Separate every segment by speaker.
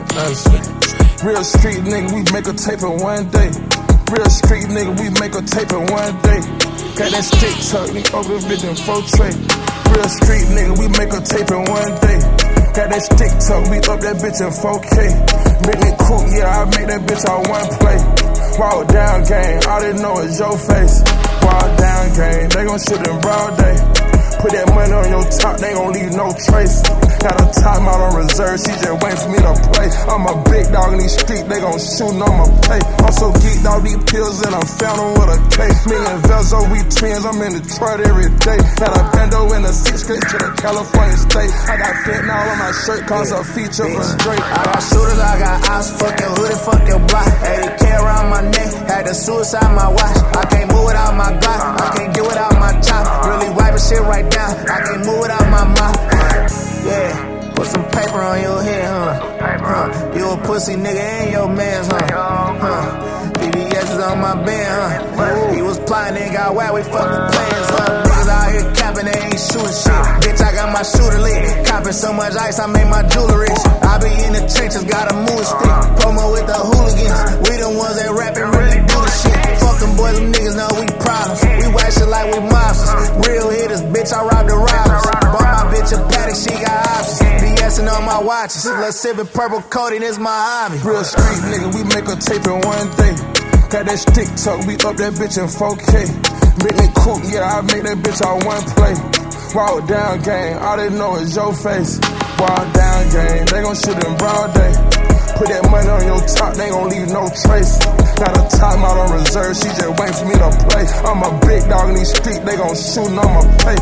Speaker 1: Honestly. Real street nigga, we make a tape in one day. Real street nigga, we make a tape in one day. Got that stick tuck, we over the bitch in 4 tray. Real street nigga, we make a tape in one day. Got that stick tuck, we up that bitch in 4K. Make it cool, yeah, I make that bitch all one play. Walk down gang, all they know is your face. Walk down gang, they gon' shoot in broad day. Put that money on your top, they gon' leave no trace. Got a time out on reserve, she just waiting for me to play. I'm a big dog in these streets, they gon' shoot and I'ma pay. I'm so geeked out these pills and I'm found them with a case. Me and Velzo, we twins, I'm in Detroit every day. Got a bando in the 6th grade to the California state. I got fentanyl on my shirt, cause a feature for straight.
Speaker 2: I got shooters, I got ops, fuck your hood and fuck your block. 80K around my neck, had the suicide my watch. I can't move without my Glock, I can't get without my chop. Really wiping shit right down, I can't move without my mouth. Yeah, put some paper on your head, huh? You a pussy nigga and your mans, huh? BBS is on my band, huh? He was plotting and got wild, we fucking plans, huh? Niggas out here capping, they ain't shooting shit. Bitch, I got my shooter lit. Copping so much ice, I made my jewelry rich. I be in the trenches, got a moving stick. Promo with the hooligans. We the ones that rap and really do the shit. Fuck them boys, them niggas know we problems. We wax shit like we mobsters. Real hitters, bitch, I robbed the robbers. Bought my bitch a paddock, she got options. BSing on my watches. Let's sippin' purple coating, it's my hobby.
Speaker 1: Real street nigga, we make a tape in one day. Got that stick tuck, we up that bitch in 4K. Make it cool, yeah, I make that bitch all one play. Walk down gang, all they know is your face. Walk down gang, they gon' shoot in broad day. Put that money on your top, they gon' leave no trace. Got a time out on reserve, she just waiting for me to play. I'm a big dog in these streets, they gon' shoot and I'ma pay.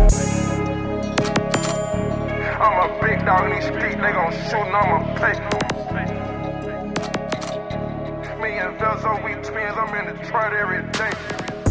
Speaker 1: I'm a big dog in these streets, they gon' shoot and I'ma pay. Me and Velzo, we twins, I'm in Detroit every day.